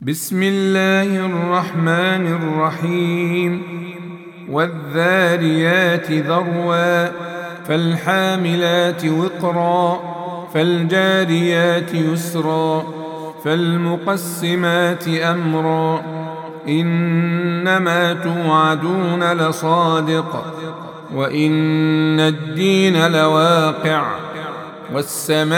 بسم الله الرحمن الرحيم والذاريات ذروا فالحاملات وقرا فالجاريات يسرا فالمقسمات أمرا إنما توعدون لصادق وإن الدين لواقع والسماء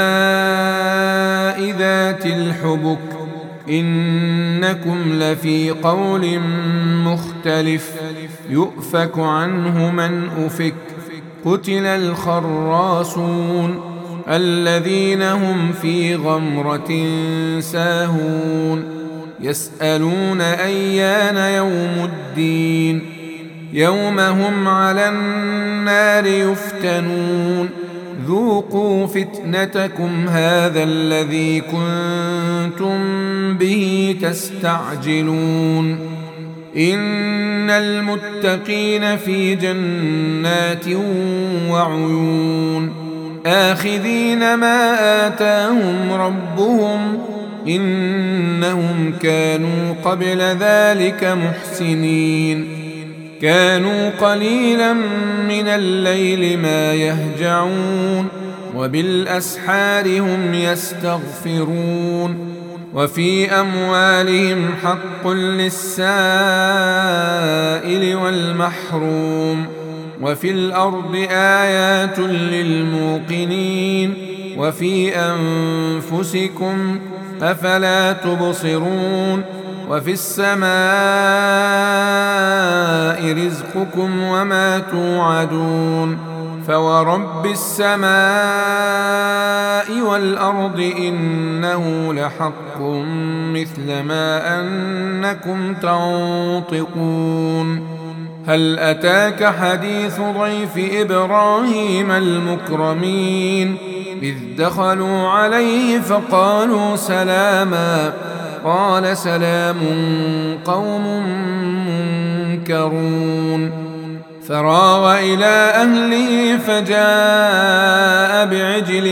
ذات الحبك إنكم لفي قول مختلف يؤفك عنه من أفك قتل الخراصون الذين هم في غمرة ساهون يسألون أيان يوم الدين يوم هم على النار يفتنون ذوقوا فتنتكم هذا الذي كنتم به تستعجلون إن المتقين في جنات وعيون آخذين ما آتاهم ربهم إنهم كانوا قبل ذلك محسنين كانوا قليلا من الليل ما يهجعون وبالأسحار هم يستغفرون وفي أموالهم حق للسائل والمحروم وفي الأرض آيات للموقنين وفي أنفسكم أفلا تبصرون وفي السماء رزقكم وما توعدون فورب السماء والأرض إنه لحق مثل ما أنكم تنطقون هل أتاك حديث ضيف إبراهيم المكرمين إذ دخلوا عليه فقالوا سلاما قال سلام قوم منكرون فراغ إلى أهله فجاء بعجل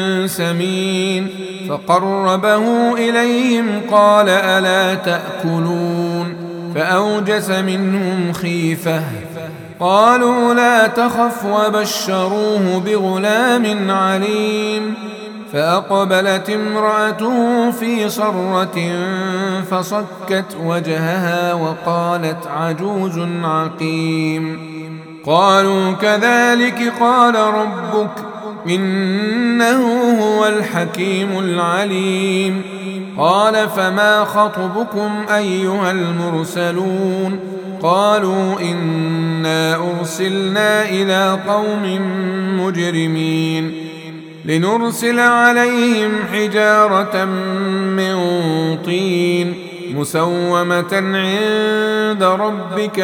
سمين فقربه إليهم قال ألا تأكلون فأوجس منهم خيفة قالوا لا تخف وبشروه بغلام عليم فأقبلت امرأته في صرة فصكت وجهها وقالت عجوز عقيم قالوا كذلك قال ربك إنه هو الحكيم العليم قال فما خطبكم أيها المرسلون قالوا إنا أرسلنا إلى قوم مجرمين لنرسل عليهم حجارة من طين مسومة عند ربك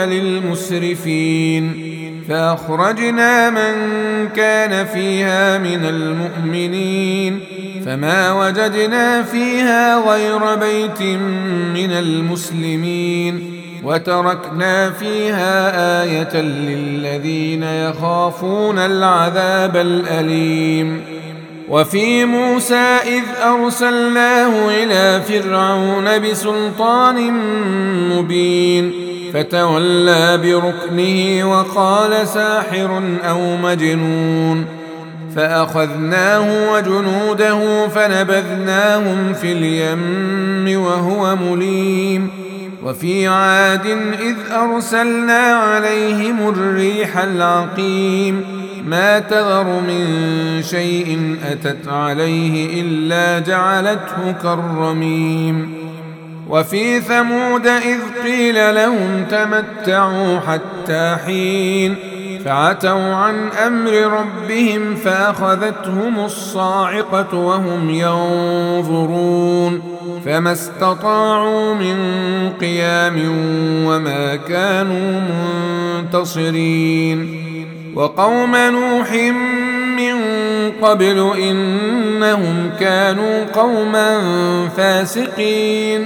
للمسرفين فأخرجنا من كان فيها من المؤمنين فما وجدنا فيها غير بيت من المسلمين وتركنا فيها آية للذين يخافون العذاب الأليم وفي موسى إذ أرسلناه إلى فرعون بسلطان مبين فتولى بركنه وقال ساحر أو مجنون فأخذناه وجنوده فنبذناهم في اليم وهو مليم وفي عاد إذ أرسلنا عليهم الريح العقيم ما تذر من شيء أتت عليه إلا جعلته كالرميم وفي ثمود إذ قيل لهم تمتعوا حتى حين فعتوا عن أمر ربهم فأخذتهم الصاعقة وهم ينظرون فما استطاعوا من قيام وما كانوا منتصرين وقوم نوح من قبل إنهم كانوا قوما فاسقين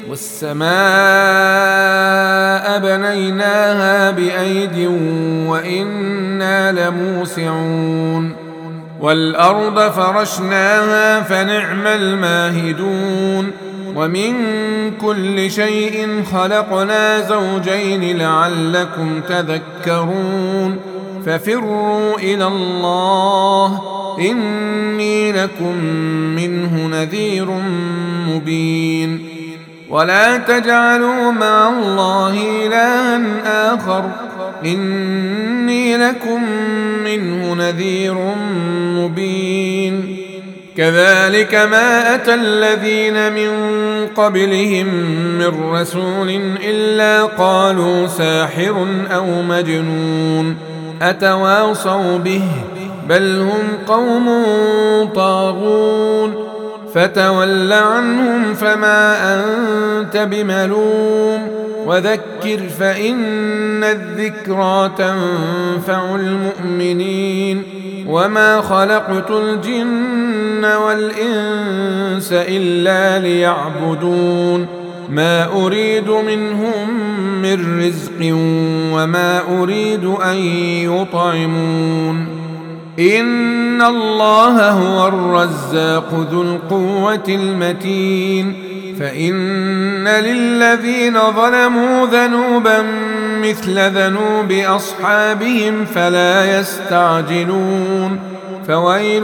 والسماء بنيناها بأيد وإنا لموسعون والأرض فرشناها فنعم الماهدون ومن كل شيء خلقنا زوجين لعلكم تذكرون ففروا إلى الله إني لكم منه نذير مبين ولا تجعلوا مع الله إلها آخر إني لكم منه نذير مبين كذلك ما أتى الذين من قبلهم من رسول إلا قالوا ساحر أو مجنون أتواصوا به بل هم قوم طاغون فتول عنهم فما أنت بملوم وذكر فإن الذكرى تنفع المؤمنين وما خلقت الجن والإنس إلا ليعبدون ما أريد منهم من رزق وما أريد أن يطعمون إن الله هو الرزاق ذو القوة المتين فإن للذين ظلموا ذنوبا مثل ذنوب أصحابهم فلا يستعجلون فويل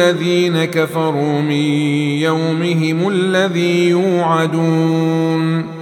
للذين كفروا من يومهم الذي يوعدون